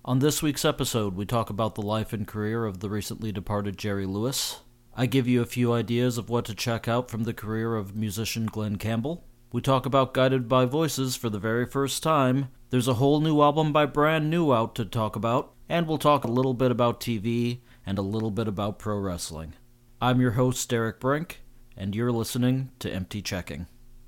On this week's episode, we talk about the life and career of the recently departed Jerry Lewis. I give you a few ideas of what to check out from the career of musician Glen Campbell. We talk about Guided by Voices for the very first time. There's a whole new album by Brand New out to talk about. And we'll talk a little bit about TV and a little bit about pro wrestling. I'm your host, Derek Brink, and you're listening to Empty Checking.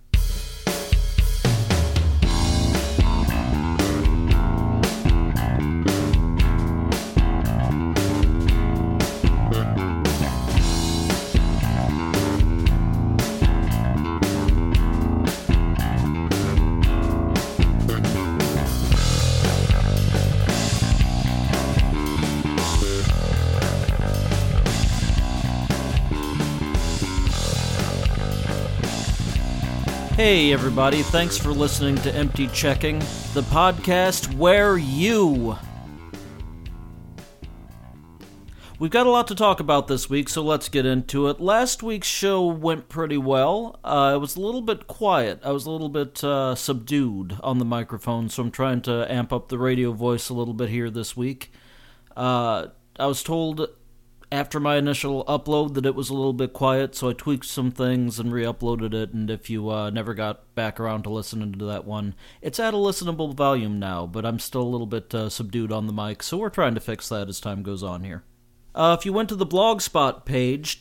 Hey everybody, thanks for listening to Empty Checking, the podcast where you... We've got a lot to talk about this week, so let's get into it. Last week's show went pretty well. It was a little bit quiet. I was a little bit subdued on the microphone, so I'm trying to amp up the radio voice a little bit here this week. I was told after my initial upload that it was a little bit quiet, so I tweaked some things and re-uploaded it, and if you never got back around to listening to that one, it's at a listenable volume now, but I'm still a little bit subdued on the mic, so we're trying to fix that as time goes on here. If you went to the Blogspot page,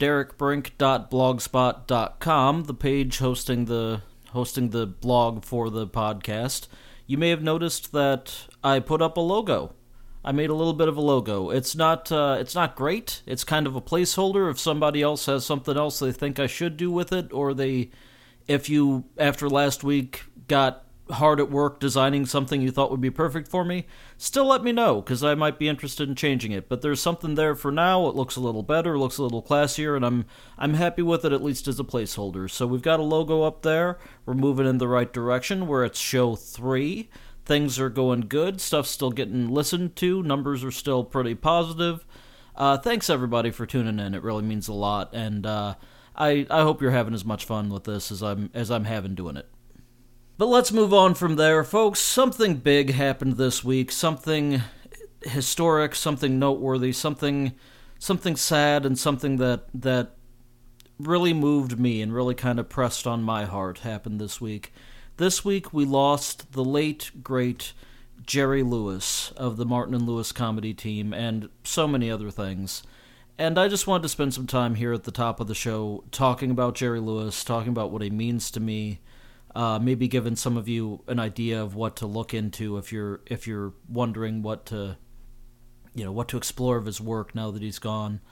derekbrink.blogspot.com, the page hosting the blog for the podcast, you may have noticed that I put up a logo. I made a little bit of a logo. It's not great. It's kind of a placeholder if somebody else has something else they think I should do with it, or if you, after last week, got hard at work designing something you thought would be perfect for me, still let me know, because I might be interested in changing it. But there's something there for now. It looks a little better, looks a little classier, and I'm happy with it, at least as a placeholder. So we've got a logo up there. We're moving in the right direction. We're at show 3. Things are going good. Stuff's still getting listened to. Numbers are still pretty positive. Thanks everybody for tuning in. It really means a lot, and I hope you're having as much fun with this as I'm having doing it. But let's move on from there, folks. Something big happened this week. Something historic. Something noteworthy. Something sad, and something that really moved me and really kind of pressed on my heart happened this week. This week we lost the late, great Jerry Lewis of the Martin and Lewis comedy team and so many other things. And I just wanted to spend some time here at the top of the show talking about Jerry Lewis, talking about what he means to me, maybe giving some of you an idea of what to look into if you're wondering what to explore of his work now that he's gone.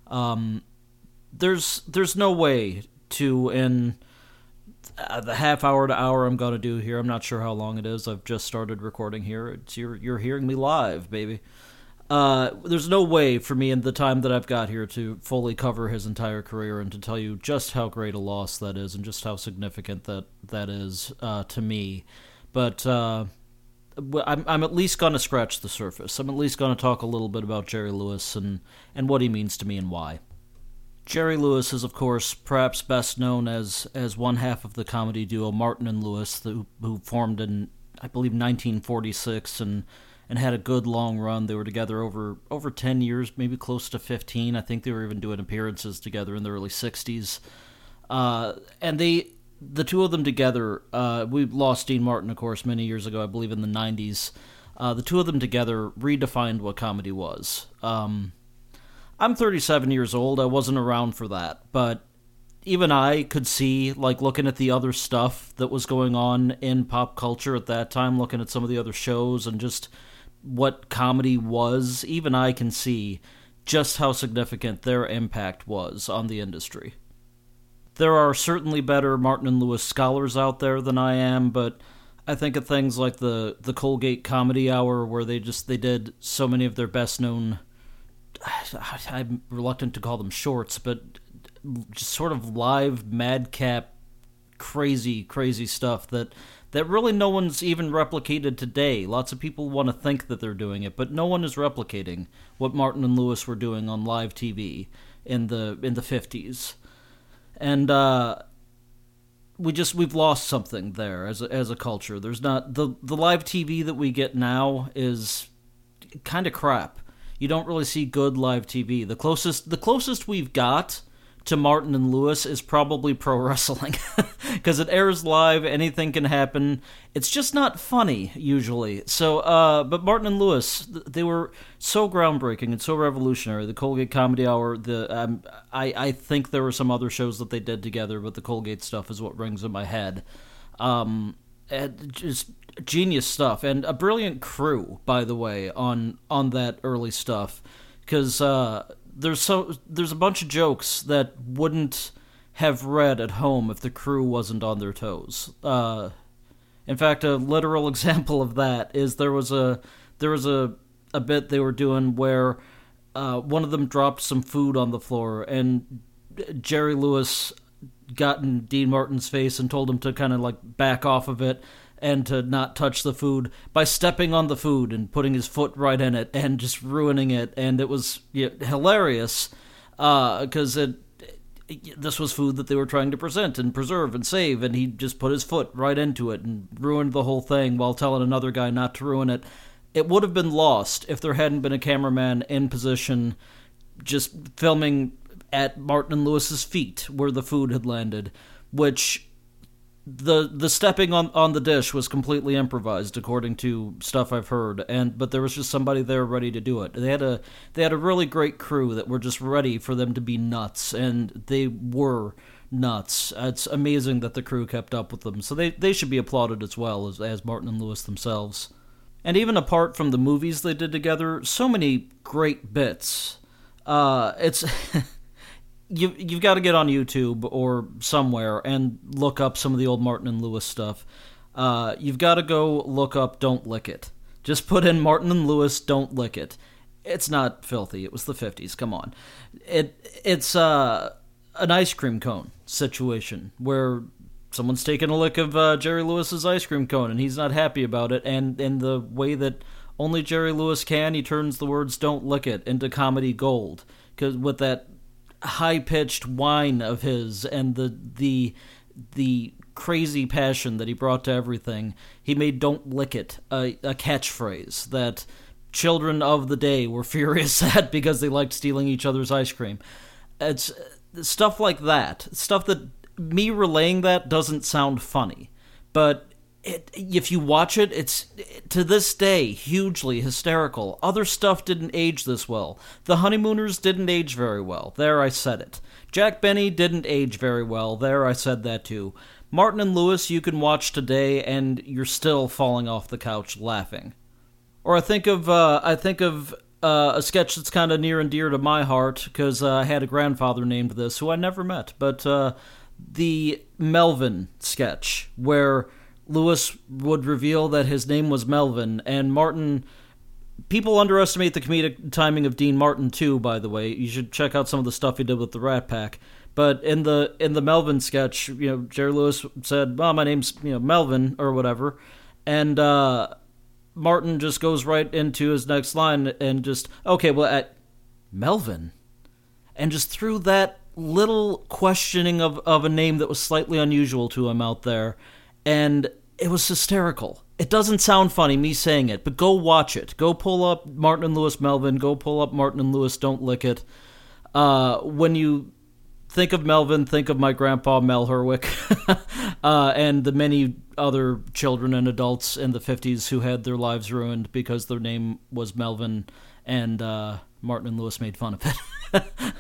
There's no way to, in the half hour to hour I'm going to do here, I'm not sure how long it is, I've just started recording here, you're hearing me live, baby. There's no way for me in the time that I've got here to fully cover his entire career and to tell you just how great a loss that is and just how significant that is to me. But I'm at least going to scratch the surface. I'm at least going to talk a little bit about Jerry Lewis and what he means to me and why. Jerry Lewis is, of course, perhaps best known as one half of the comedy duo Martin and Lewis, who formed in, I believe, 1946 and had a good long run. They were together over 10 years, maybe close to 15. I think they were even doing appearances together in the early 60s. And the two of them together, we lost Dean Martin, of course, many years ago, I believe in the 90s. The two of them together redefined what comedy was. I'm 37 years old. I wasn't around for that, but even I could see, like, looking at the other stuff that was going on in pop culture at that time, looking at some of the other shows and just what comedy was, even I can see just how significant their impact was on the industry. There are certainly better Martin and Lewis scholars out there than I am, but I think of things like the Colgate Comedy Hour, where they did so many of their best known, I'm reluctant to call them shorts, but just sort of live, madcap, crazy stuff that really no one's even replicated today. Lots of people want to think that they're doing it, but no one is replicating what Martin and Lewis were doing on live TV in the 50s. And we've lost something there as a culture. There's not the live TV that we get now is kind of crap. You don't really see good live TV. The closest we've got to Martin and Lewis is probably pro wrestling, because it airs live. Anything can happen. It's just not funny usually. So, but Martin and Lewis, they were so groundbreaking and so revolutionary. The Colgate Comedy Hour. I think there were some other shows that they did together, but the Colgate stuff is what rings in my head. Just genius stuff, and a brilliant crew, by the way, on that early stuff, because there's a bunch of jokes that wouldn't have read at home if the crew wasn't on their toes. In fact, a literal example of that is there was a bit they were doing where one of them dropped some food on the floor, and Jerry Lewis got in Dean Martin's face and told him to kind of like back off of it and to not touch the food by stepping on the food and putting his foot right in it and just ruining it. And it was hilarious because this was food that they were trying to present and preserve and save, and he just put his foot right into it and ruined the whole thing while telling another guy not to ruin it. It would have been lost if there hadn't been a cameraman in position just filming at Martin and Lewis's feet where the food had landed, which the stepping on the dish was completely improvised according to stuff I've heard, but there was just somebody there ready to do it. They had a really great crew that were just ready for them to be nuts, and they were nuts. It's amazing that the crew kept up with them, so they should be applauded as well as Martin and Lewis themselves. And even apart from the movies they did together, so many great bits. It's You've got to get on YouTube or somewhere and look up some of the old Martin and Lewis stuff. You've got to go look up Don't Lick It. Just put in Martin and Lewis Don't Lick It. It's not filthy. It was the 50s. Come on. It's an ice cream cone situation where someone's taking a lick of Jerry Lewis's ice cream cone and he's not happy about it. And in the way that only Jerry Lewis can, he turns the words Don't Lick It into comedy gold. Because with that high-pitched whine of his and the crazy passion that he brought to everything, he made Don't Lick It a catchphrase that children of the day were furious at because they liked stealing each other's ice cream. It's stuff like that. Stuff that me relaying that doesn't sound funny, but if you watch it, it's to this day hugely hysterical. Other stuff didn't age this well. The Honeymooners didn't age very well. There, I said it. Jack Benny didn't age very well. There, I said that too. Martin and Lewis you can watch today and you're still falling off the couch laughing. Or I think of a sketch that's kind of near and dear to my heart because I had a grandfather named this who I never met, but the Melvin sketch where Lewis would reveal that his name was Melvin, and Martin... People underestimate the comedic timing of Dean Martin, too, by the way. You should check out some of the stuff he did with the Rat Pack. But in the Melvin sketch, Jerry Lewis said, "Well, my name's Melvin," or whatever. And Martin just goes right into his next line and just, "Okay, well, Melvin?" And just threw that little questioning of a name that was slightly unusual to him out there. And it was hysterical. It doesn't sound funny, me saying it, but go watch it. Go pull up Martin and Lewis Melvin. Go pull up Martin and Lewis Don't Lick It. When you think of Melvin, think of my grandpa Mel Herwick and the many other children and adults in the 50s who had their lives ruined because their name was Melvin and Martin and Lewis made fun of it.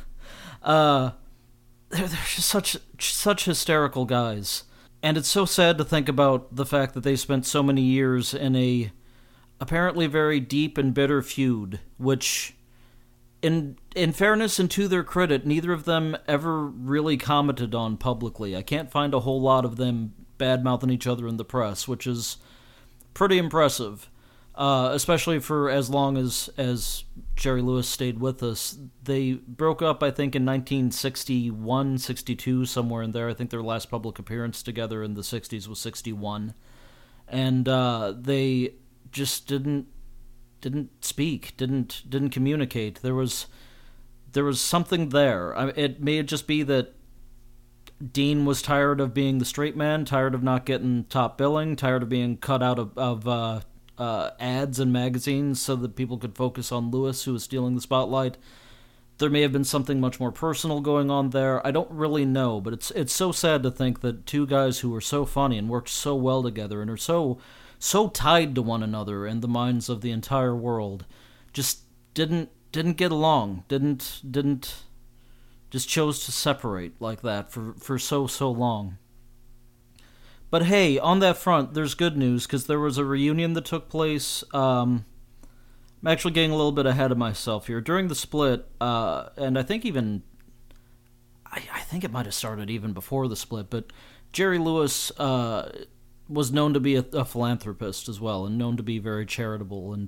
They're just such hysterical guys. And it's so sad to think about the fact that they spent so many years in a apparently very deep and bitter feud, which, in fairness and to their credit, neither of them ever really commented on publicly. I can't find a whole lot of them bad-mouthing each other in the press, which is pretty impressive, especially for as long as Jerry Lewis stayed with us. They broke up, I think, in 1961, 62, somewhere in there. I think their last public appearance together in the 60s was 61. And they just didn't speak, didn't communicate. There was something there. It may just be that Dean was tired of being the straight man, tired of not getting top billing, tired of being cut out of ads in magazines so that people could focus on Lewis, who was stealing the spotlight. There may have been something much more personal going on there. I don't really know, but it's so sad to think that two guys who were so funny and worked so well together and are so tied to one another in the minds of the entire world just didn't get along. Didn't just chose to separate like that for so long. But hey, on that front, there's good news, because there was a reunion that took place. I'm actually getting a little bit ahead of myself here. During the split, and I think I think it might have started even before the split, but Jerry Lewis was known to be a philanthropist as well, and known to be very charitable, and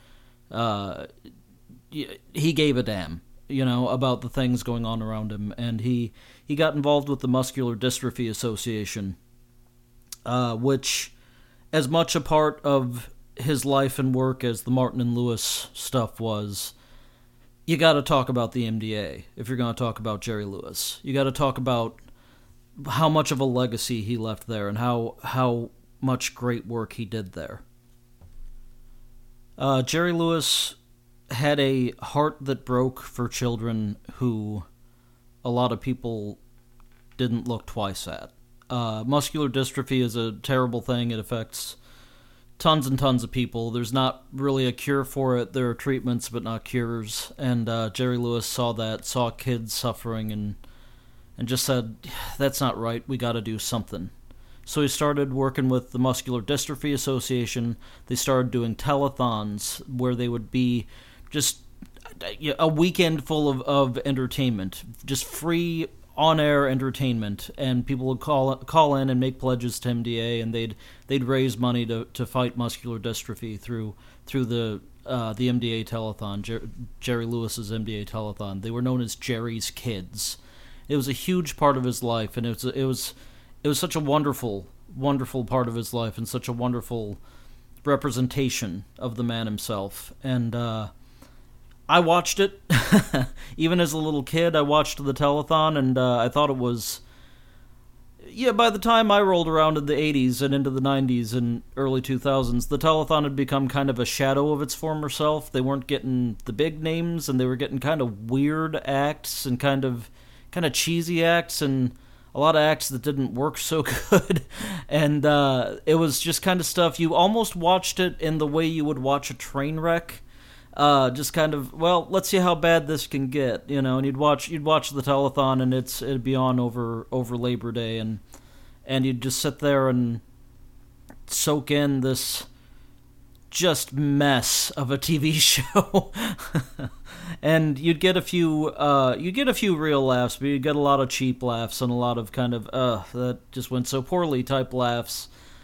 he gave a damn, about the things going on around him, and he got involved with the Muscular Dystrophy Association, which, as much a part of his life and work as the Martin and Lewis stuff was, you got to talk about the MDA if you're going to talk about Jerry Lewis. You got to talk about how much of a legacy he left there and how much great work he did there. Jerry Lewis had a heart that broke for children who a lot of people didn't look twice at. Muscular dystrophy is a terrible thing. It affects tons and tons of people. There's not really a cure for it. There are treatments, but not cures. And Jerry Lewis saw kids suffering, and just said, that's not right. We got to do something. So he started working with the Muscular Dystrophy Association. They started doing telethons where they would be just a weekend full of entertainment, just free on-air entertainment, and people would call in and make pledges to MDA, and they'd raise money to fight muscular dystrophy through the MDA telethon, Jerry Lewis's MDA telethon. They were known as Jerry's Kids. It was a huge part of his life, and it was such a wonderful part of his life, and such a wonderful representation of the man himself. And I watched it. Even as a little kid, I watched the telethon, and I thought it was... Yeah, by the time I rolled around in the 80s and into the 90s and early 2000s, the telethon had become kind of a shadow of its former self. They weren't getting the big names, and they were getting kind of weird acts and kind of cheesy acts, and a lot of acts that didn't work so good. And it was just kind of stuff, you almost watched it in the way you would watch a train wreck. Just kind of, well, let's see how bad this can get, and you'd watch the telethon, and it'd be on over Labor Day, and you'd just sit there and soak in this just mess of a TV show. And you'd get a few real laughs, but you'd get a lot of cheap laughs and a lot of kind of that just went so poorly type laughs.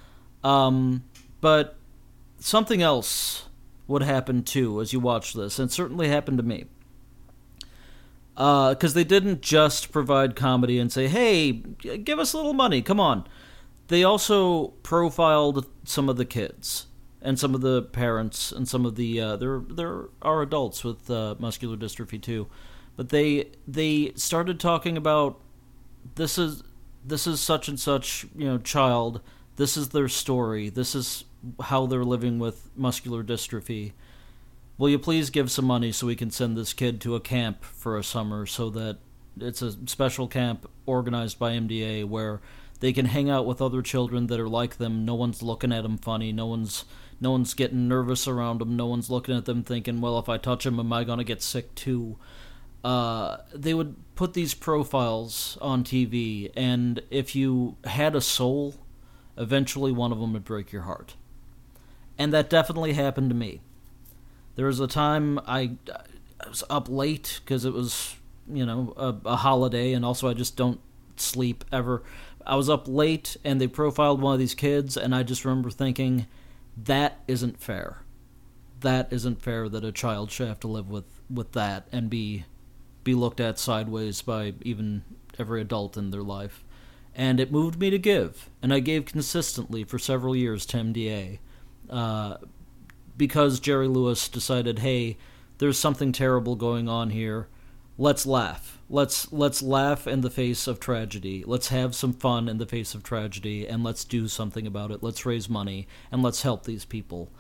But something else would happen too as you watch this, and it certainly happened to me. Because they didn't just provide comedy and say, hey, give us a little money, come on. They also profiled some of the kids and some of the parents and some of the there are adults with muscular dystrophy too, but they started talking about this is such and such child, this is their story, this is how they're living with muscular dystrophy. Will you please give some money so we can send this kid to a camp for a summer, so that it's a special camp organized by MDA where they can hang out with other children that are like them. No one's looking at them funny. No one's getting nervous around them. No one's looking at them thinking, well, if I touch them, am I going to get sick too? They would put these profiles on TV, and if you had a soul, eventually one of them would break your heart. And that definitely happened to me. There was a time I was up late because it was, a holiday, and also I just don't sleep ever. I was up late, and they profiled one of these kids, and I just remember thinking, that isn't fair. That isn't fair that a child should have to live with that and be looked at sideways by even every adult in their life. And it moved me to give, and I gave consistently for several years to MDA. Because Jerry Lewis decided, hey, there's something terrible going on here. Let's laugh. Let's laugh in the face of tragedy. Let's have some fun in the face of tragedy, and let's do something about it. Let's raise money, and let's help these people.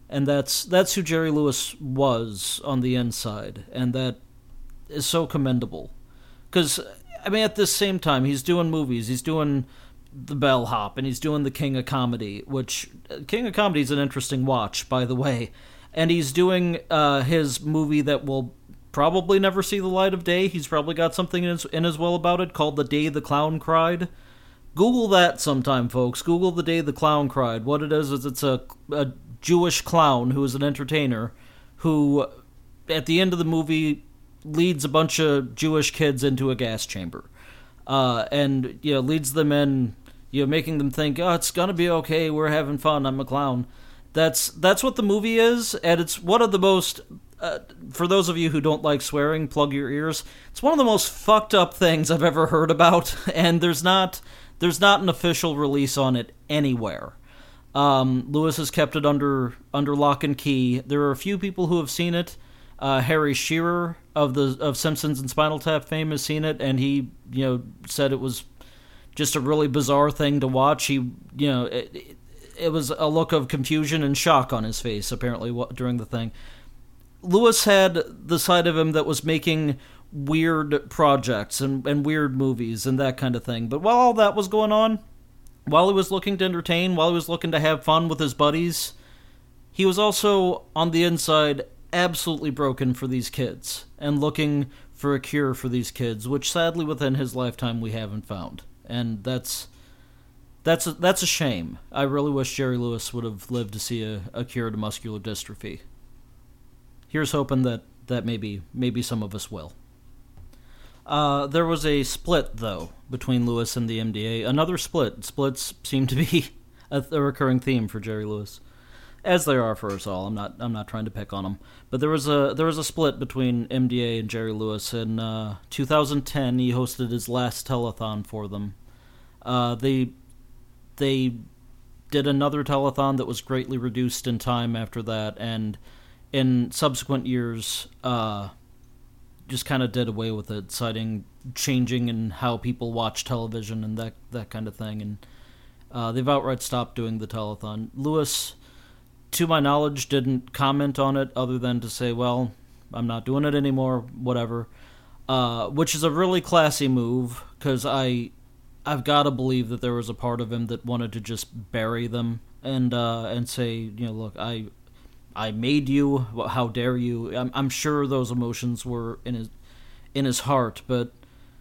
And that's who Jerry Lewis was on the inside, and that is so commendable. Because, I mean, at this same time, he's doing movies. He's doing The Bellhop, and he's doing The King of Comedy, which King of Comedy is an interesting watch, by the way. And he's doing his movie that will probably never see the light of day. He's probably got something in his will about it called The Day the Clown Cried. Google that sometime, folks. Google The Day the Clown Cried. What it is it's a Jewish clown who is an entertainer who, at the end of the movie, leads a bunch of Jewish kids into a gas chamber. And, leads them in, making them think, oh, it's gonna be okay, we're having fun, I'm a clown. That's what the movie is, and it's one of the most, for those of you who don't like swearing, plug your ears, it's one of the most fucked up things I've ever heard about, and there's not an official release on it anywhere. Lewis has kept it under lock and key. There are a few people who have seen it. Harry Shearer of Simpsons and Spinal Tap fame has seen it, and he said it was just a really bizarre thing to watch. He it was a look of confusion and shock on his face apparently during the thing. Lewis had the side of him that was making weird projects and weird movies and that kind of thing. But while all that was going on, while he was looking to entertain, while he was looking to have fun with his buddies, he was also, on the inside, absolutely broken for these kids and looking for a cure for these kids, which sadly within his lifetime we haven't found. And that's a shame. I really wish Jerry Lewis would have lived to see a cure to muscular dystrophy. Here's hoping that maybe some of us will. There was a split, though, between Lewis and the MDA. Another split. Splits seem to be a recurring theme for Jerry Lewis, as they are for us all. I'm not trying to pick on them, but there was a split between MDA and Jerry Lewis. In 2010, he hosted his last telethon for them. They did another telethon that was greatly reduced in time after that, and in subsequent years, just kind of did away with it, citing changing in how people watch television and that kind of thing. And they've outright stopped doing the telethon. Lewis, to my knowledge, didn't comment on it other than to say, well, I'm not doing it anymore, whatever. Which is a really classy move, because I've got to believe that there was a part of him that wanted to just bury them and say, look, I made you. How dare you? I'm sure those emotions were in his heart, but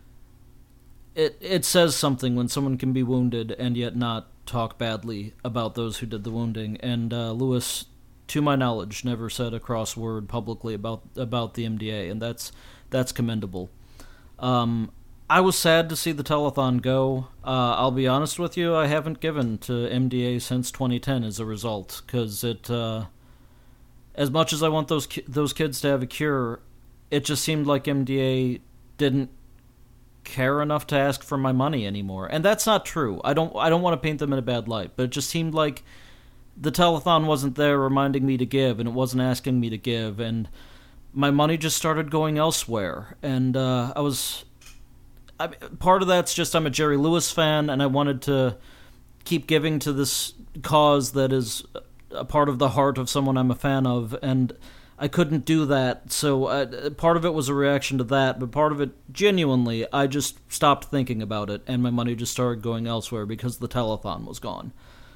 it says something when someone can be wounded and yet not talk badly about those who did the wounding. And Lewis, to my knowledge, never said a cross word publicly about the MDA, and that's commendable. I was sad to see the telethon go. I'll be honest with you, I haven't given to MDA since 2010 as a result, because it. As much as I want those kids to have a cure, it just seemed like MDA didn't care enough to ask for my money anymore. And that's not true. I don't want to paint them in a bad light, but it just seemed like the telethon wasn't there reminding me to give, and it wasn't asking me to give, and my money just started going elsewhere. And part of that's just I'm a Jerry Lewis fan, and I wanted to keep giving to this cause that is a part of the heart of someone I'm a fan of, and I couldn't do that. So part of it was a reaction to that, but part of it, genuinely, I just stopped thinking about it, and my money just started going elsewhere because the telethon was gone.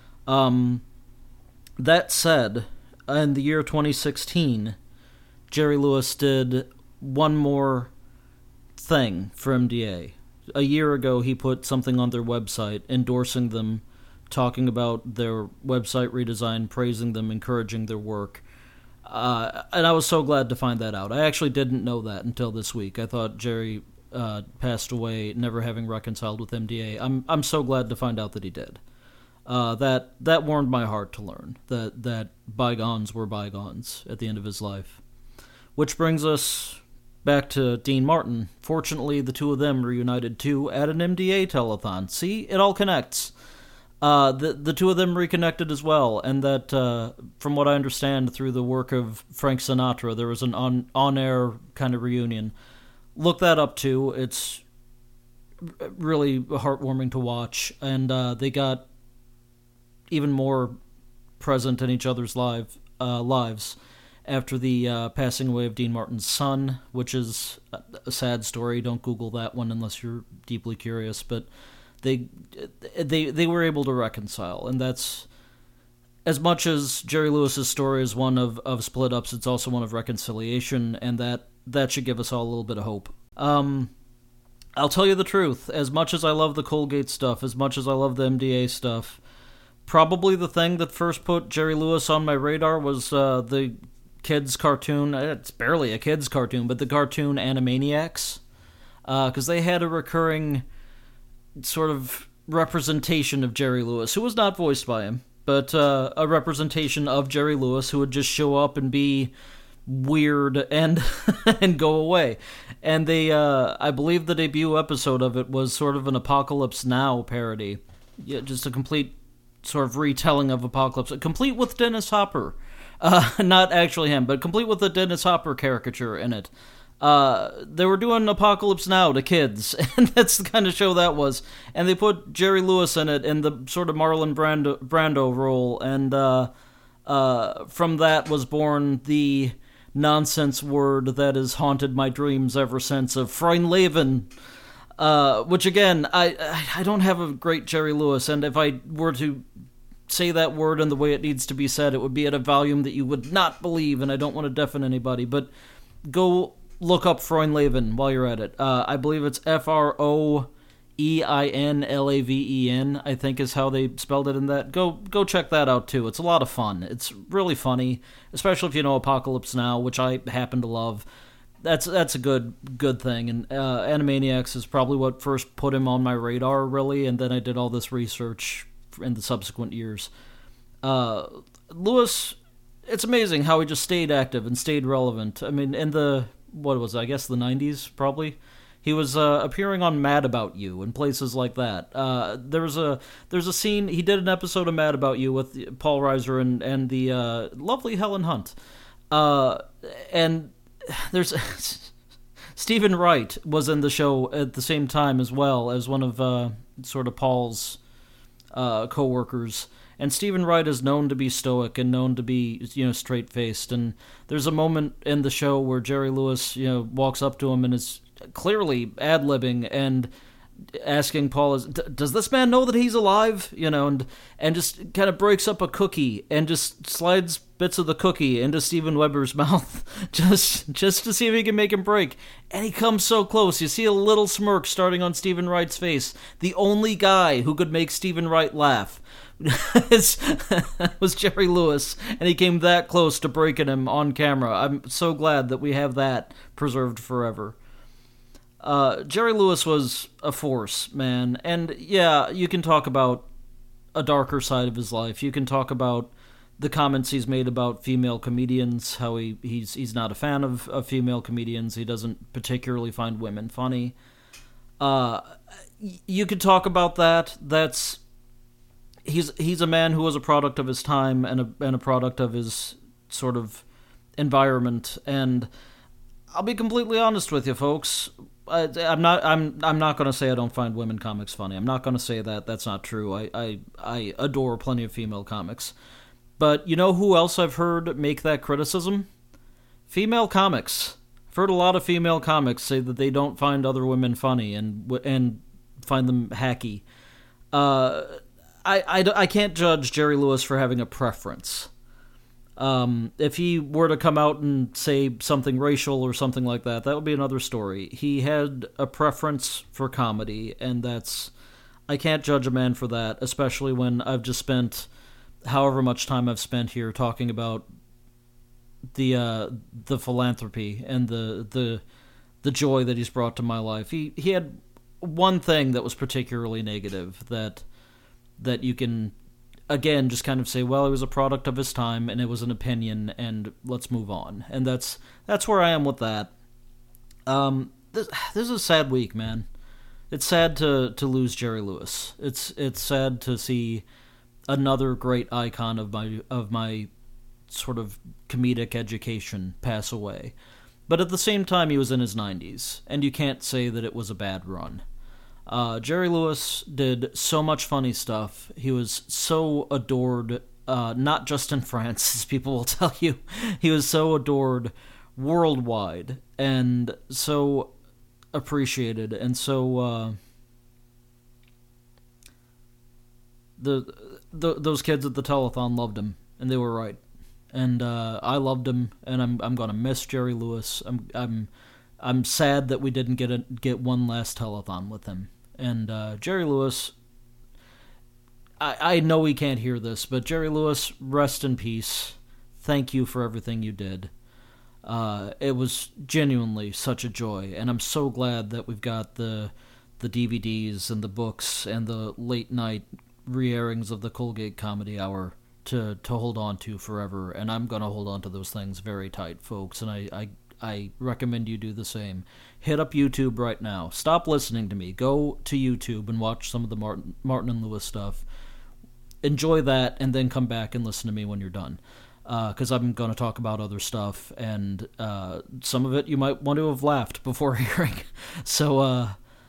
That said, in the year 2016, Jerry Lewis did one more thing for MDA. A year ago, he put something on their website endorsing them, talking about their website redesign, praising them, encouraging their work. And I was so glad to find that out. I actually didn't know that until this week. I thought Jerry passed away, never having reconciled with MDA. I'm so glad to find out that he did. That warmed my heart to learn that bygones were bygones at the end of his life. Which brings us back to Dean Martin. Fortunately, the two of them reunited too at an MDA telethon. See, it all connects. The two of them reconnected as well, and that, from what I understand through the work of Frank Sinatra, there was an on-air kind of reunion. Look that up too. It's really heartwarming to watch, and they got even more present in each other's lives lives after the passing away of Dean Martin's son, which is a sad story. Don't Google that one unless you're deeply curious. But they were able to reconcile, and that's, as much as Jerry Lewis's story is one of split ups, it's also one of reconciliation, and that should give us all a little bit of hope. I'll tell you the truth. As much as I love the Colgate stuff, as much as I love the MDA stuff, probably the thing that first put Jerry Lewis on my radar was the kids' cartoon. It's barely a kids' cartoon, but the cartoon Animaniacs. Because they had a recurring sort of representation of Jerry Lewis, who was not voiced by him, but a representation of Jerry Lewis who would just show up and be weird and and go away. And they I believe the debut episode of it was sort of an Apocalypse Now parody. Yeah, just a complete sort of retelling of Apocalypse, complete with Dennis Hopper. Not actually him, but complete with the Dennis Hopper caricature in it. They were doing Apocalypse Now to kids, and that's the kind of show that was. And they put Jerry Lewis in it in the sort of Marlon Brando role, and from that was born the nonsense word that has haunted my dreams ever since, of Freundleben, which again, I don't have a great Jerry Lewis, and if I were to say that word in the way it needs to be said, it would be at a volume that you would not believe, and I don't want to deafen anybody, but go look up Freundleben while you're at it. I believe it's Freinlaven, I think is how they spelled it in that. Go check that out too. It's a lot of fun. It's really funny, especially if you know Apocalypse Now, which I happen to love. That's a good thing. And Animaniacs is probably what first put him on my radar, really, and then I did all this research in the subsequent years. Lewis, it's amazing how he just stayed active and stayed relevant. I mean, in the, what was it, I guess the 90s, probably? He was appearing on Mad About You and places like that. There's a scene, he did an episode of Mad About You with Paul Reiser and the lovely Helen Hunt. And there's Stephen Wright was in the show at the same time as well as one of sort of Paul's co-workers. And Stephen Wright is known to be stoic and known to be, straight-faced. And there's a moment in the show where Jerry Lewis, walks up to him and is clearly ad-libbing and asking Paul, does this man know that he's alive? And just kind of breaks up a cookie and just slides bits of the cookie into Steven Weber's mouth just to see if he can make him break. And he comes so close. You see a little smirk starting on Stephen Wright's face. The only guy who could make Stephen Wright laugh was Jerry Lewis, and he came that close to breaking him on camera. I'm so glad that we have that preserved forever. Jerry Lewis was a force, man. And yeah, you can talk about a darker side of his life. You can talk about the comments he's made about female comedians, how he's not a fan of female comedians. He doesn't particularly find women funny. You could talk about that. He's a man who was a product of his time and a product of his sort of environment. And I'll be completely honest with you, folks. I'm not going to say I don't find women comics funny. I'm not going to say that. That's not true. I adore plenty of female comics. But you know who else I've heard make that criticism? Female comics. I've heard a lot of female comics say that they don't find other women funny and find them hacky. I can't judge Jerry Lewis for having a preference. If he were to come out and say something racial or something like that, that would be another story. He had a preference for comedy, and I can't judge a man for that, especially when I've just spent however much time I've spent here talking about the philanthropy and the joy that he's brought to my life. He had one thing that was particularly negative that you can, again, just kind of say, well, it was a product of his time, and it was an opinion, and let's move on. And that's where I am with that. This is a sad week, man. It's sad to lose Jerry Lewis. It's sad to see another great icon of my sort of comedic education pass away. But at the same time, he was in his 90s, and you can't say that it was a bad run. Jerry Lewis did so much funny stuff. He was so adored not just in France, as people will tell you. He was so adored worldwide and so appreciated, and so those kids at the telethon loved him, and they were right. And I loved him, and I'm gonna miss Jerry Lewis. I'm sad that we didn't get one last telethon with him. And Jerry Lewis, I know he can't hear this, but Jerry Lewis, rest in peace. Thank you for everything you did. It was genuinely such a joy, and I'm so glad that we've got the DVDs and the books and the late night re-airings of the Colgate Comedy Hour to hold on to forever, and I'm going to hold on to those things very tight, folks, and I recommend you do the same. Hit up YouTube right now. Stop listening to me. Go to YouTube and watch some of the Martin and Lewis stuff. Enjoy that, and then come back and listen to me when you're done, because I'm going to talk about other stuff, and some of it you might want to have laughed before hearing. So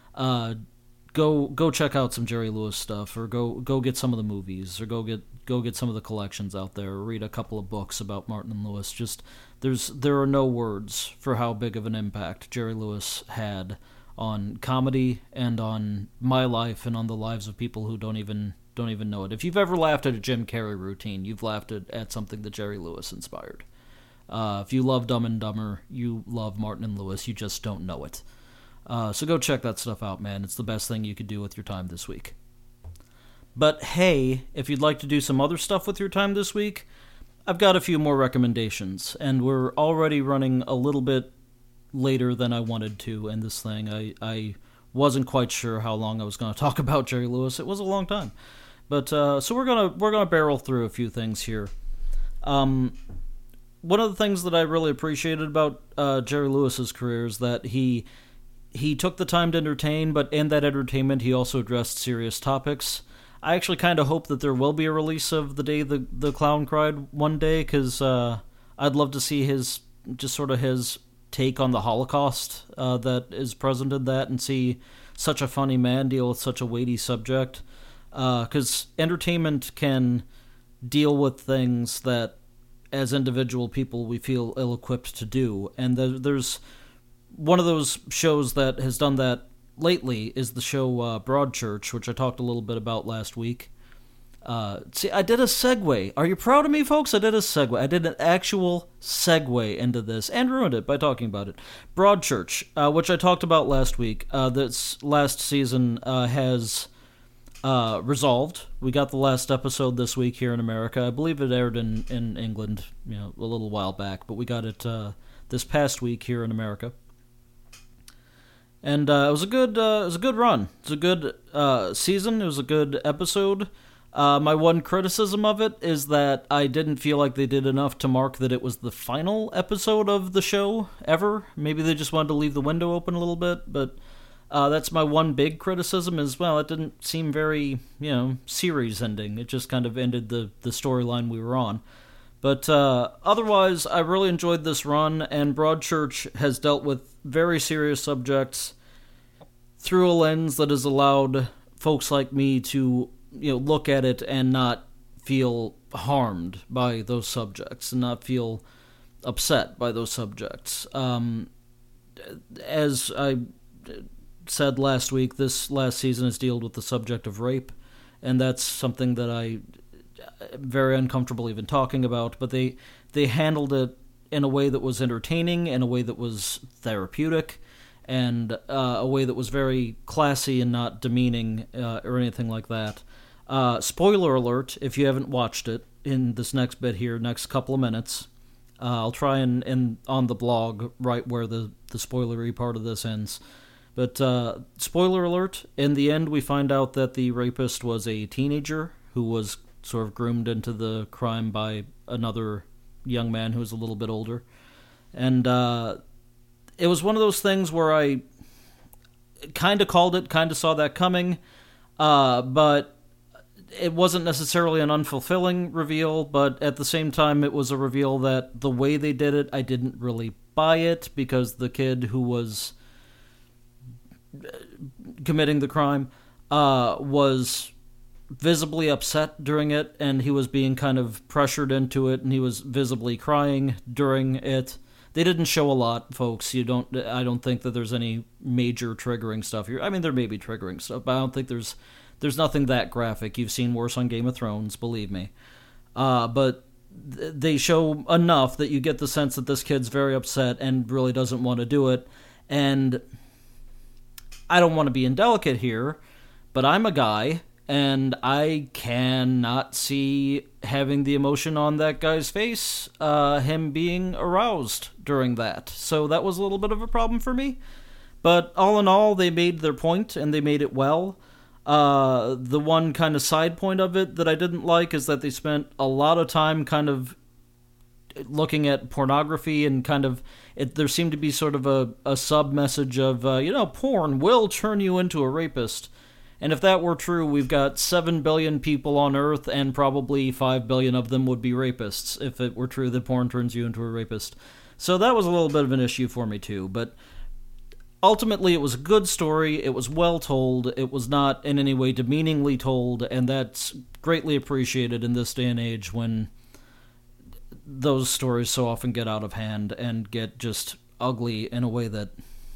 go check out some Jerry Lewis stuff, or go get some of the movies, or go get some of the collections out there, or read a couple of books about Martin and Lewis. Just there are no words for how big of an impact Jerry Lewis had on comedy and on my life and on the lives of people who don't even know it. If you've ever laughed at a Jim Carrey routine, you've laughed at something that Jerry Lewis inspired. If you love Dumb and Dumber, you love Martin and Lewis. You just don't know it. So go check that stuff out, man. It's the best thing you could do with your time this week. But hey, if you'd like to do some other stuff with your time this week, I've got a few more recommendations, and we're already running a little bit later than I wanted to in this thing. I wasn't quite sure how long I was going to talk about Jerry Lewis. It was a long time. But so we're gonna barrel through a few things here. One of the things that I really appreciated about Jerry Lewis's career is that he took the time to entertain, but in that entertainment he also addressed serious topics. I actually kind of hope that there will be a release of The Day the Clown Cried one day, because I'd love to see his take on the Holocaust that is present in that, and see such a funny man deal with such a weighty subject. Because entertainment can deal with things that, as individual people, we feel ill-equipped to do. And there's one of those shows that has done that lately is the show Broadchurch, which I talked a little bit about last week. See, I did a segue. Are you proud of me, folks? I did a segue. I did an actual segue into this and ruined it by talking about it. Broadchurch, which I talked about last week. This last season has resolved. We got the last episode this week here in America. I believe it aired in England, a little while back, but we got it this past week here in America. And it was a good run. It was a good season. It was a good episode. My one criticism of it is that I didn't feel like they did enough to mark that it was the final episode of the show ever. Maybe they just wanted to leave the window open a little bit, but that's my one big criticism as well. It didn't seem very, series ending. It just kind of ended the storyline we were on. But otherwise, I really enjoyed this run, and Broadchurch has dealt with very serious subjects through a lens that has allowed folks like me to look at it and not feel harmed by those subjects and not feel upset by those subjects. As I said last week, this last season has dealt with the subject of rape, and that's something that I'm very uncomfortable even talking about, but they handled it in a way that was entertaining, in a way that was therapeutic, and a way that was very classy and not demeaning or anything like that. Spoiler alert, if you haven't watched it, in this next bit here, next couple of minutes, I'll try and on the blog, right where the spoilery part of this ends. But spoiler alert, in the end we find out that the rapist was a teenager who was sort of groomed into the crime by another young man who was a little bit older. And it was one of those things where I kind of called it, kind of saw that coming, but it wasn't necessarily an unfulfilling reveal, but at the same time it was a reveal that the way they did it, I didn't really buy it, because the kid who was committing the crime was visibly upset during it, and he was being kind of pressured into it, and he was visibly crying during it. They didn't show a lot, folks. I don't think that there's any major triggering stuff here. I mean, there may be triggering stuff, but I don't think there's nothing that graphic. You've seen worse on Game of Thrones, believe me. But they show enough that you get the sense that this kid's very upset and really doesn't want to do it. And I don't want to be indelicate here, but I'm a guy, and I cannot see having the emotion on that guy's face, him being aroused during that. So that was a little bit of a problem for me. But all in all, they made their point, and they made it well. The one kind of side point of it that I didn't like is that they spent a lot of time kind of looking at pornography, and kind of there seemed to be sort of a sub-message of, porn will turn you into a rapist. And if that were true, we've got 7 billion people on Earth, and probably 5 billion of them would be rapists, if it were true that porn turns you into a rapist. So that was a little bit of an issue for me, too. But ultimately, it was a good story, it was well told, it was not in any way demeaningly told, and that's greatly appreciated in this day and age when those stories so often get out of hand and get just ugly in a way that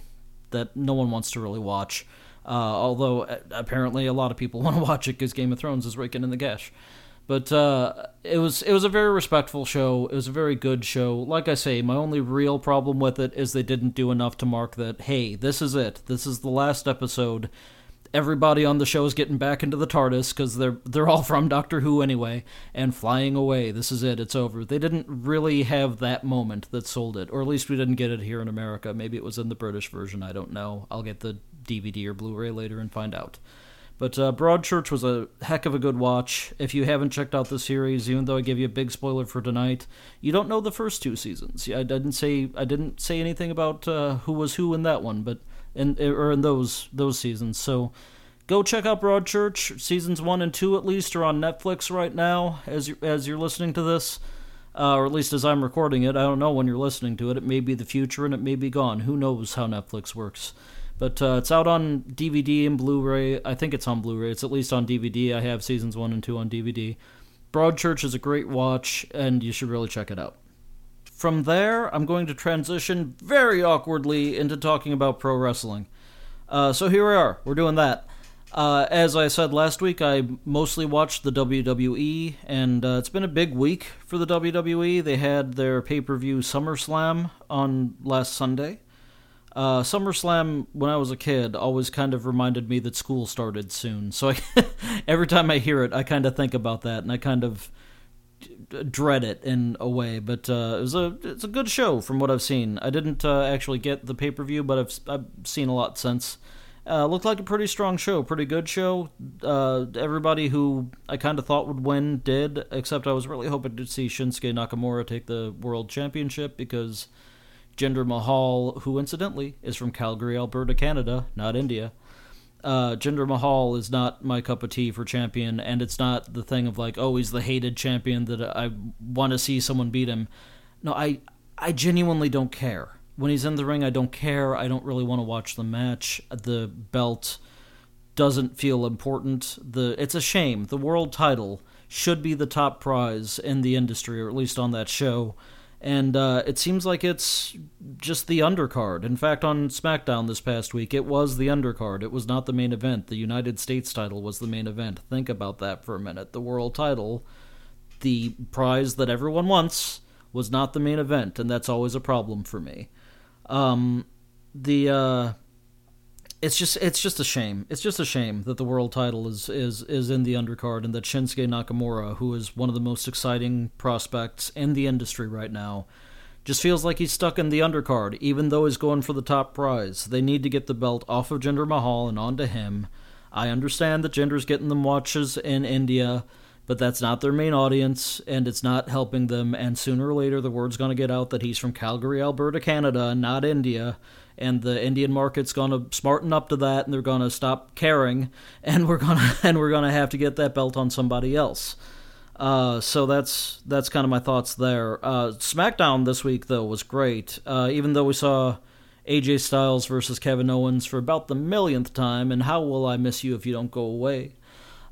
no one wants to really watch. Although apparently a lot of people want to watch it because Game of Thrones is raking in the cash. But it was a very respectful show. It was a very good show. Like I say, my only real problem with it is they didn't do enough to mark that, hey, this is it. This is the last episode. Everybody on the show is getting back into the TARDIS because they're all from Doctor Who anyway, and flying away. This is it. It's over. They didn't really have that moment that sold it, or at least we didn't get it here in America. Maybe it was in the British version. I don't know. I'll get the DVD or Blu-ray later and find out. But Broadchurch was a heck of a good watch. If you haven't checked out the series, even though I gave you a big spoiler for tonight, you don't know the first 2 seasons. I didn't say anything about who was who in that one, but in those seasons. So go check out Broadchurch. Seasons 1 and 2 at least are on Netflix right now as you're listening to this. Or at least as I'm recording it. I don't know when you're listening to it. It may be the future and it may be gone. Who knows how Netflix works. But it's out on DVD and Blu-ray. I think it's on Blu-ray. It's at least on DVD. I have seasons 1 and 2 on DVD. Broadchurch is a great watch, and you should really check it out. From there, I'm going to transition very awkwardly into talking about pro wrestling. So here we are. We're doing that. As I said last week, I mostly watched the WWE, and it's been a big week for the WWE. They had their pay-per-view SummerSlam on last Sunday. SummerSlam, when I was a kid, always kind of reminded me that school started soon. So every time I hear it, I kind of think about that, and I kind of dread it in a way. But it's a good show from what I've seen. I didn't actually get the pay-per-view, but I've seen a lot since. Looked like a pretty strong show, pretty good show. Everybody who I kind of thought would win did, except I was really hoping to see Shinsuke Nakamura take the World Championship because Jinder Mahal, who incidentally is from Calgary, Alberta, Canada, not India. Jinder Mahal is not my cup of tea for champion, and it's not the thing of like, oh, he's the hated champion that I want to see someone beat him. No, I genuinely don't care. When he's in the ring, I don't care. I don't really want to watch the match. The belt doesn't feel important. It's a shame. The world title should be the top prize in the industry, or at least on that show. And it seems like it's just the undercard. In fact, on SmackDown this past week, it was the undercard. It was not the main event. The United States title was the main event. Think about that for a minute. The world title, the prize that everyone wants, was not the main event, and that's always a problem for me. It's just a shame. It's just a shame that the world title is in the undercard, and that Shinsuke Nakamura, who is one of the most exciting prospects in the industry right now, just feels like he's stuck in the undercard, even though he's going for the top prize. They need to get the belt off of Jinder Mahal and onto him. I understand that Jinder's getting them watches in India, but that's not their main audience, and it's not helping them, and sooner or later the word's going to get out that he's from Calgary, Alberta, Canada, not India, and the Indian market's going to smarten up to that, and they're going to stop caring, and we're going to have to get that belt on somebody else. So that's kind of my thoughts there. SmackDown this week, though, was great. Even though we saw AJ Styles versus Kevin Owens for about the millionth time, and how will I miss you if you don't go away?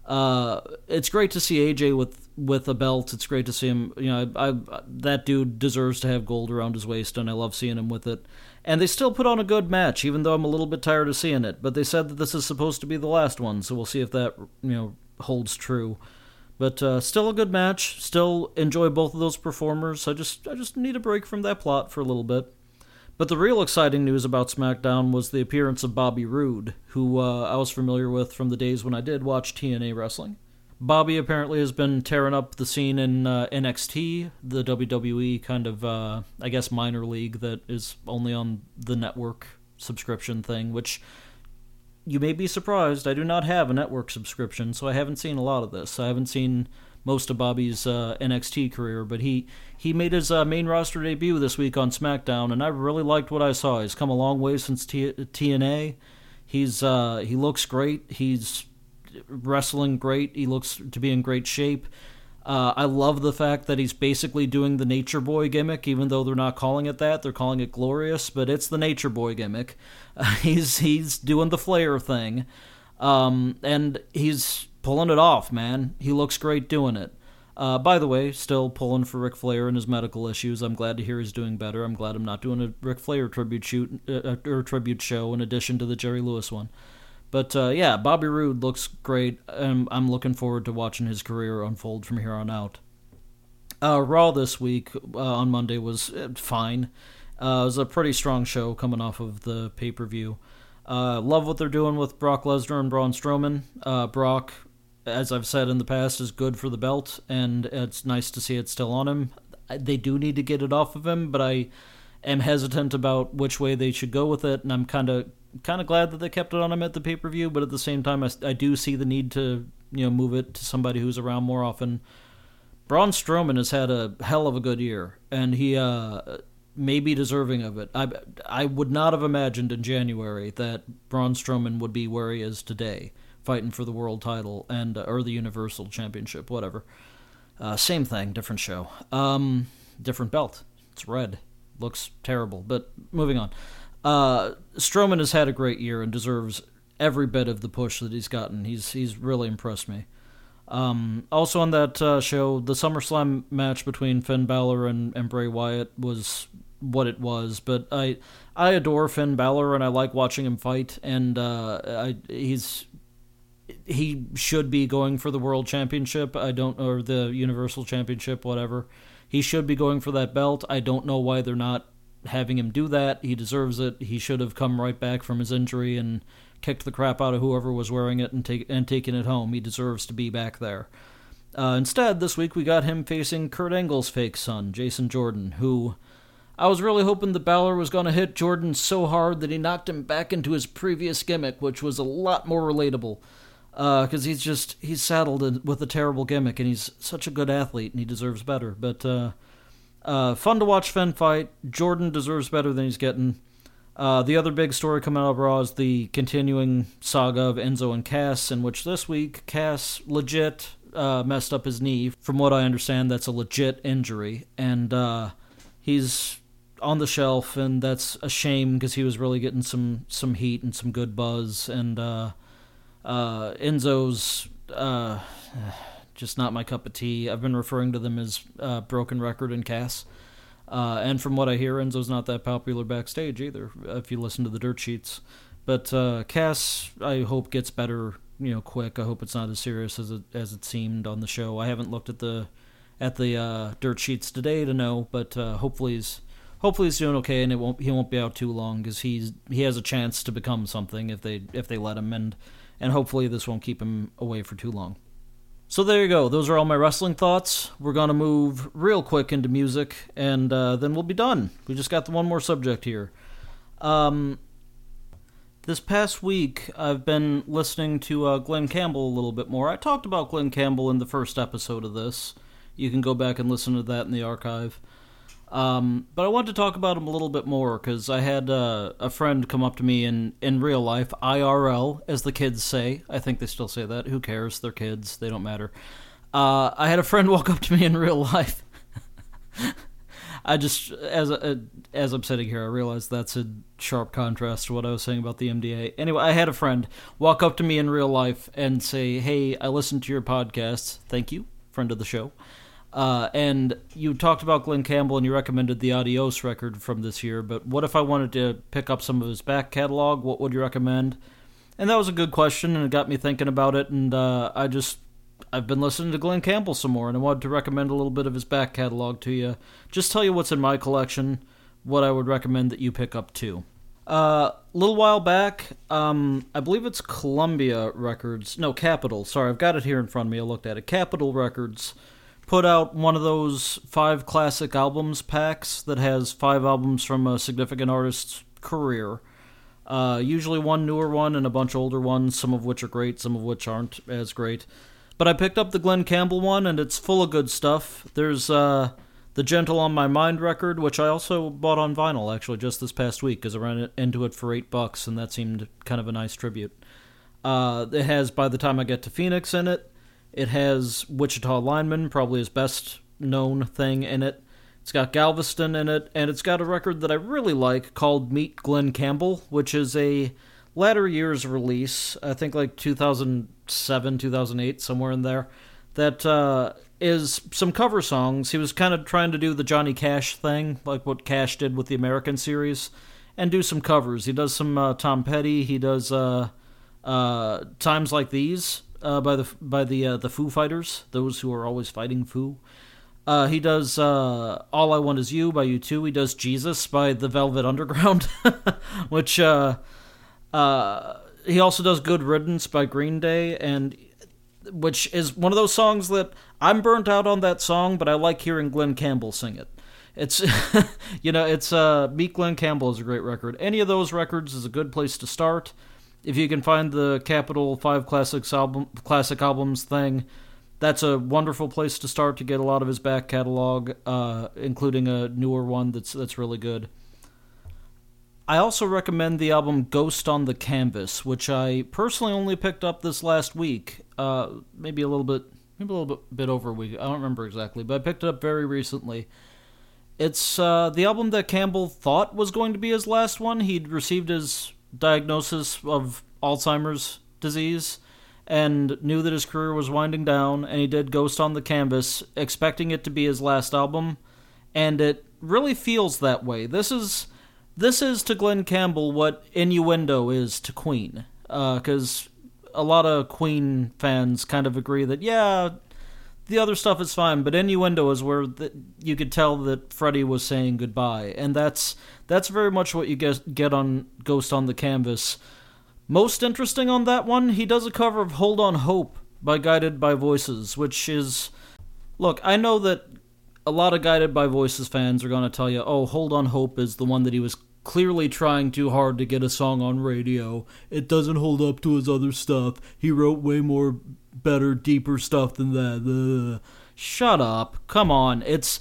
It's great to see AJ with a belt. It's great to see him. That dude deserves to have gold around his waist, and I love seeing him with it. And they still put on a good match, even though I'm a little bit tired of seeing it. But they said that this is supposed to be the last one, so we'll see if that holds true. But still a good match. Still enjoy both of those performers. I just need a break from that plot for a little bit. But the real exciting news about SmackDown was the appearance of Bobby Roode, who I was familiar with from the days when I did watch TNA wrestling. Bobby apparently has been tearing up the scene in NXT, the WWE kind of, I guess, minor league that is only on the network subscription thing, which you may be surprised. I do not have a network subscription, so I haven't seen a lot of this. I haven't seen most of Bobby's NXT career, but he made his main roster debut this week on SmackDown, and I really liked what I saw. He's come a long way since TNA. He looks great. He's wrestling great. He looks to be in great shape. I love the fact that he's basically doing the Nature Boy gimmick, even though they're not calling it that. They're calling it Glorious, but it's the Nature Boy gimmick. He's doing the Flair thing, and he's pulling it off, man. He looks great doing it. By the way, still pulling for Ric Flair and his medical issues. I'm glad to hear he's doing better. I'm glad I'm not doing a Ric Flair tribute show in addition to the Jerry Lewis one. But yeah, Bobby Roode looks great. I'm looking forward to watching his career unfold from here on out. Raw this week on Monday was fine. It was a pretty strong show coming off of the pay-per-view. Love what they're doing with Brock Lesnar and Braun Strowman. Brock, as I've said in the past, is good for the belt, and it's nice to see it still on him. They do need to get it off of him, but I am hesitant about which way they should go with it, and I'm kind of glad that they kept it on him at the pay-per-view, but at the same time, I do see the need to move it to somebody who's around more often. Braun Strowman has had a hell of a good year, and he may be deserving of it. I would not have imagined in January that Braun Strowman would be where he is today, fighting for the world title and or the Universal Championship, whatever. Same thing, different show. Different belt. It's red. Looks terrible, but moving on. Strowman has had a great year and deserves every bit of the push that he's gotten. He's really impressed me. Also on that show, the SummerSlam match between Finn Balor and Bray Wyatt was what it was, but I adore Finn Balor and I like watching him fight, and he should be going for the World Championship. Or the Universal Championship, whatever. He should be going for that belt. I don't know why they're not having him do that. He deserves it. He should have come right back from his injury and kicked the crap out of whoever was wearing it and taken it home. He deserves to be back there. Instead, this week we got him facing Kurt Angle's fake son, Jason Jordan, who I was really hoping that Balor was going to hit Jordan so hard that he knocked him back into his previous gimmick, which was a lot more relatable. Because he's saddled with a terrible gimmick, and he's such a good athlete, and he deserves better. But fun to watch Finn fight. Jordan deserves better than he's getting. The other big story coming out of Raw is the continuing saga of Enzo and Cass, in which this week Cass legit messed up his knee. From what I understand, that's a legit injury, and he's on the shelf, and that's a shame because he was really getting some heat and some good buzz, and Enzo's just not my cup of tea. I've been referring to them as Broken Record and Cass. And from what I hear, Enzo's not that popular backstage either, if you listen to the dirt sheets. But Cass, I hope, gets better, quick. I hope it's not as serious as it seemed on the show. I haven't looked at the dirt sheets today to know, but hopefully he's doing okay, and he won't be out too long because he has a chance to become something if they let him, and hopefully this won't keep him away for too long. So there you go. Those are all my wrestling thoughts. We're going to move real quick into music, and then we'll be done. We just got the one more subject here. This past week, I've been listening to Glenn Campbell a little bit more. I talked about Glenn Campbell in the first episode of this. You can go back and listen to that in the archive. But I want to talk about him a little bit more because I had a friend come up to me in real life, IRL, as the kids say. I think they still say that. Who cares? They're kids. They don't matter. I had a friend walk up to me in real life. I just, as I'm sitting here, I realize that's a sharp contrast to what I was saying about the MDA. Anyway, I had a friend walk up to me in real life and say, "Hey, I listened to your podcast. Thank you, friend of the show. And you talked about Glenn Campbell and you recommended the Adios record from this year, but what if I wanted to pick up some of his back catalog? What would you recommend?" And that was a good question, and it got me thinking about it, and I've been listening to Glenn Campbell some more, and I wanted to recommend a little bit of his back catalog to you. Just tell you what's in my collection, what I would recommend that you pick up too. A little while back, I believe it's Columbia Records. No, Capitol. Sorry, I've got it here in front of me. I looked at it. Capitol Records put out one of those 5 classic albums packs that has 5 albums from a significant artist's career. Usually one newer one and a bunch older ones, some of which are great, some of which aren't as great. But I picked up the Glenn Campbell one, and it's full of good stuff. There's the Gentle on My Mind record, which I also bought on vinyl, actually, just this past week, because I ran into it for $8, and that seemed kind of a nice tribute. It has By the Time I Get to Phoenix in it. It has Wichita Lineman, probably his best-known thing in it. It's got Galveston in it, and it's got a record that I really like called Meet Glenn Campbell, which is a latter years release, I think like 2007, 2008, somewhere in there, that is some cover songs. He was kind of trying to do the Johnny Cash thing, like what Cash did with the American series, and do some covers. He does some Tom Petty, he does Times Like These by the Foo Fighters, those who are always fighting Foo. He does All I Want Is You by U2. He does Jesus by the Velvet Underground, which he also does Good Riddance by Green Day, and which is one of those songs that I'm burnt out on that song, but I like hearing Glenn Campbell sing it. It's, Meet Glenn Campbell is a great record. Any of those records is a good place to start. If you can find the Capitol 5 classic albums thing, that's a wonderful place to start to get a lot of his back catalog, including a newer one that's really good. I also recommend the album Ghost on the Canvas, which I personally only picked up this last week. Maybe a little bit over a week. I don't remember exactly, but I picked it up very recently. It's the album that Campbell thought was going to be his last one. He'd received his diagnosis of Alzheimer's disease and knew that his career was winding down, and he did Ghost on the Canvas, expecting it to be his last album, and it really feels that way. This is to Glenn Campbell what Innuendo is to Queen, because a lot of Queen fans kind of agree that, yeah, the other stuff is fine, but Innuendo is where you could tell that Freddie was saying goodbye, and that's very much what you get on Ghost on the Canvas. Most interesting on that one, he does a cover of Hold on Hope by Guided by Voices, which is... Look, I know that a lot of Guided by Voices fans are going to tell you, oh, Hold on Hope is the one that he was clearly trying too hard to get a song on radio. It doesn't hold up to his other stuff. He wrote way more better, deeper stuff than that. Shut up. Come on. It's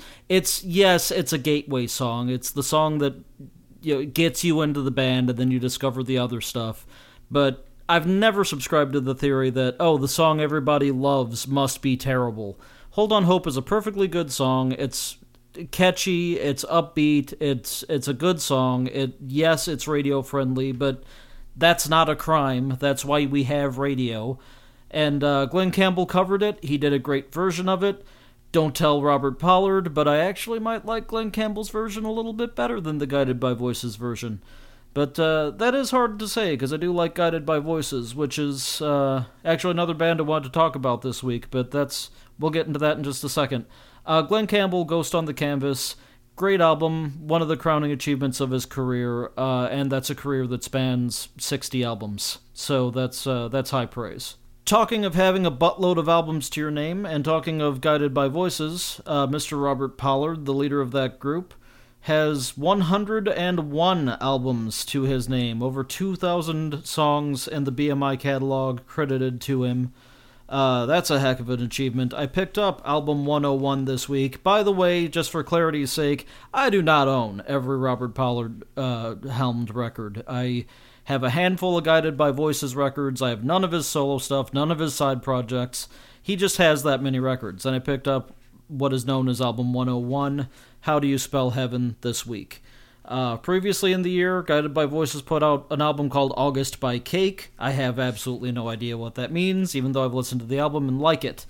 a gateway song. It's the song that gets you into the band and then you discover the other stuff. But I've never subscribed to the theory that, oh, the song everybody loves must be terrible. Hold on Hope is a perfectly good song. It's catchy, it's upbeat, it's a good song. Yes, it's radio friendly, but that's not a crime. That's why we have radio. And Glenn Campbell covered it. He did a great version of it. Don't tell Robert Pollard, but I actually might like Glenn Campbell's version a little bit better than the Guided by Voices version. But that is hard to say, because I do like Guided by Voices, which is actually another band I wanted to talk about this week, but we'll get into that in just a second. Glenn Campbell, Ghost on the Canvas, great album, one of the crowning achievements of his career, and that's a career that spans 60 albums, so that's high praise. Talking of having a buttload of albums to your name, and talking of Guided by Voices, Mr. Robert Pollard, the leader of that group, has 101 albums to his name, over 2,000 songs in the BMI catalog credited to him. That's a heck of an achievement. I picked up album 101 this week. By the way, just for clarity's sake, I do not own every Robert Pollard helmed record. I have a handful of Guided by Voices records. I have none of his solo stuff, none of his side projects. He just has that many records, and I picked up what is known as album 101. How Do You Spell Heaven this week. Previously in the year, Guided by Voices put out an album called August by Cake. I have absolutely no idea what that means, even though I've listened to the album and like it.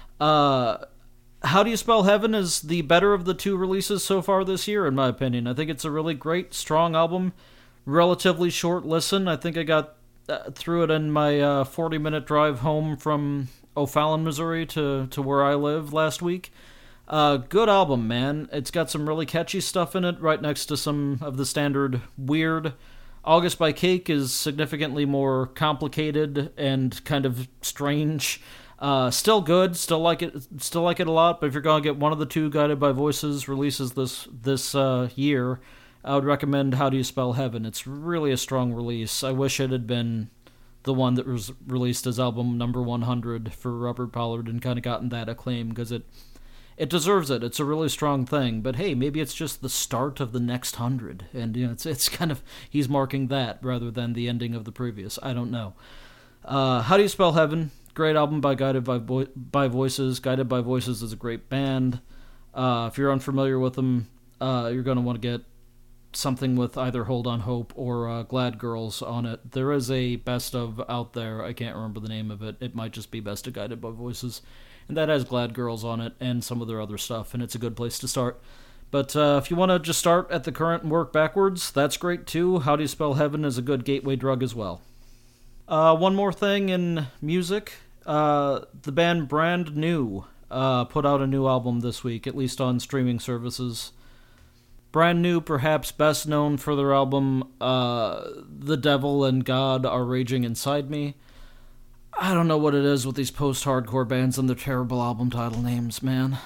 How Do You Spell Heaven is the better of the two releases so far this year, in my opinion. I think it's a really great, strong album. Relatively short listen. I think I got through it in my 40-minute drive home from O'Fallon, Missouri to where I live last week. Good album, man. It's got some really catchy stuff in it, right next to some of the standard weird. August by Cake is significantly more complicated and kind of strange. Still good, still like it a lot, but if you're gonna get one of the two Guided by Voices releases this year, I would recommend How Do You Spell Heaven. It's really a strong release. I wish it had been the one that was released as album number 100 for Robert Pollard and kind of gotten that acclaim, because it deserves it. It's a really strong thing, but hey, maybe it's just the start of the next 100, and it's kind of, he's marking that rather than the ending of the previous. I don't know. How Do You Spell Heaven? Great album by Guided by Voices. Guided by Voices is a great band. If you're unfamiliar with them, you're going to want to get something with either Hold On Hope or Glad Girls on it. There is a best of out there. I can't remember the name of it. It might just be Best of Guided by Voices. And that has Glad Girls on it and some of their other stuff, and it's a good place to start. But if you want to just start at the current and work backwards, that's great too. How Do You Spell Heaven is a good gateway drug as well. One more thing in music. The band Brand New put out a new album this week, at least on streaming services. Brand New, perhaps best known for their album The Devil and God Are Raging Inside Me. I don't know what it is with these post-hardcore bands and their terrible album title names, man.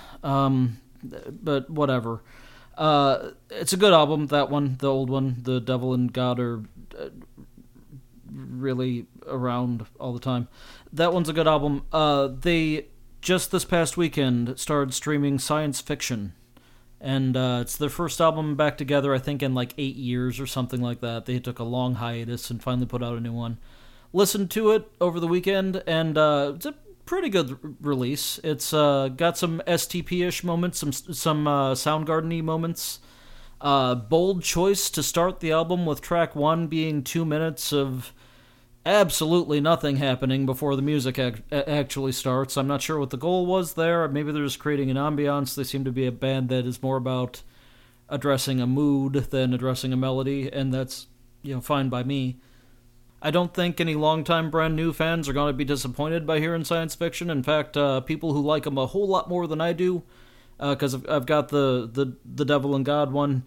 But whatever. It's a good album, that one, the old one. The Devil and God Are really around all the time. That one's a good album. They, just this past weekend, started streaming Science Fiction. And it's their first album back together, I think, in like 8 years or something like that. They took a long hiatus and finally put out a new one. Listened to it over the weekend, and it's a pretty good release. It's got some STP-ish moments, some Soundgarden-y moments. Bold choice to start the album with track 1 being 2 minutes of absolutely nothing happening before the music actually starts. I'm not sure what the goal was there. Maybe they're just creating an ambiance. They seem to be a band that is more about addressing a mood than addressing a melody, and that's, fine by me. I don't think any longtime Brand New fans are going to be disappointed by hearing Science Fiction. In fact, people who like them a whole lot more than I do, because I've got the Devil and God one,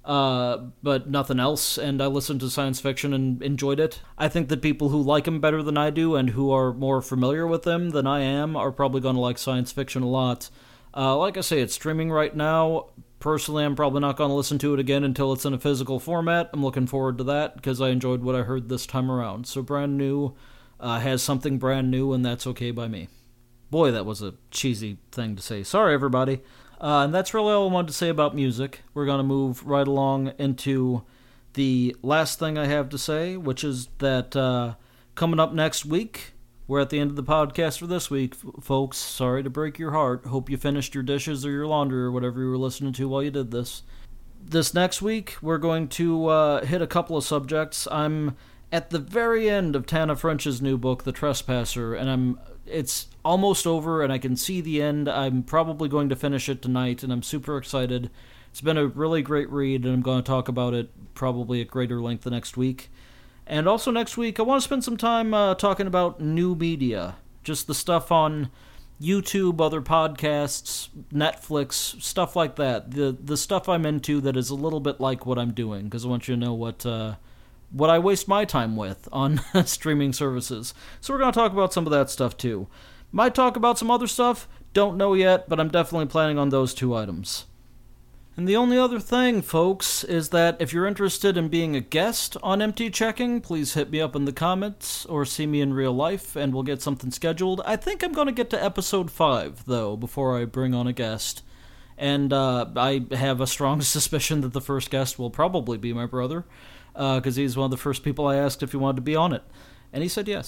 but nothing else, and I listened to Science Fiction and enjoyed it. I think that people who like them better than I do and who are more familiar with them than I am are probably going to like Science Fiction a lot. Like I say, it's streaming right now. Personally, I'm probably not going to listen to it again until it's in a physical format. I'm looking forward to that because I enjoyed what I heard this time around. So Brand New has something brand new, and that's okay by me. Boy, that was a cheesy thing to say. Sorry, everybody. And that's really all I wanted to say about music. We're going to move right along into the last thing I have to say, which is that coming up next week, we're at the end of the podcast for this week, folks. Sorry to break your heart. Hope you finished your dishes or your laundry or whatever you were listening to while you did this. This next week, we're going to hit a couple of subjects. I'm at the very end of Tana French's new book, The Trespasser, and it's almost over, and I can see the end. I'm probably going to finish it tonight, and I'm super excited. It's been a really great read, and I'm going to talk about it probably at greater length the next week. And also next week, I want to spend some time talking about new media. Just the stuff on YouTube, other podcasts, Netflix, stuff like that. The stuff I'm into that is a little bit like what I'm doing, because I want you to know what I waste my time with on streaming services. So we're going to talk about some of that stuff too. Might talk about some other stuff, don't know yet, but I'm definitely planning on those 2 items. And the only other thing, folks, is that if you're interested in being a guest on Empty Checking, please hit me up in the comments or see me in real life and we'll get something scheduled. I think I'm going to get to episode 5, though, before I bring on a guest. And I have a strong suspicion that the first guest will probably be my brother, because he's one of the first people I asked if he wanted to be on it. And he said yes.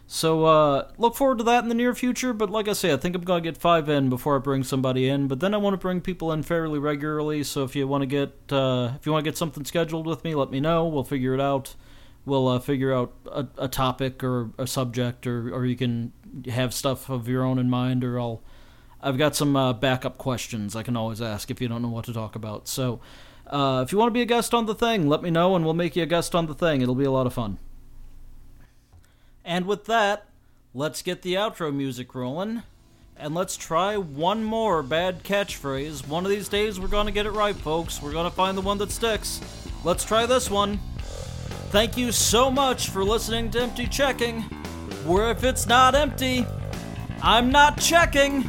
So look forward to that in the near future, but like I say, I think I'm going to get 5 in before I bring somebody in, but then I want to bring people in fairly regularly, so if you want to get something scheduled with me, let me know. We'll figure it out. We'll figure out a topic or a subject, or you can have stuff of your own in mind, or I've got some backup questions I can always ask if you don't know what to talk about. So if you want to be a guest on the thing, let me know, and we'll make you a guest on the thing. It'll be a lot of fun. And with that, let's get the outro music rolling, and let's try one more bad catchphrase. One of these days we're gonna get it right, folks. We're gonna find the one that sticks. Let's try this one. Thank you so much for listening to Empty Checking, where if it's not empty, I'm not checking.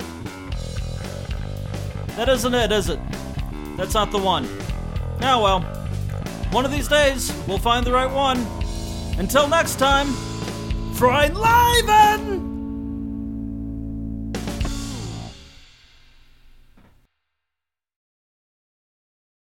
That isn't it, is it? That's not the one. Oh well. One of these days, we'll find the right one. Until next time, Freund Leiben!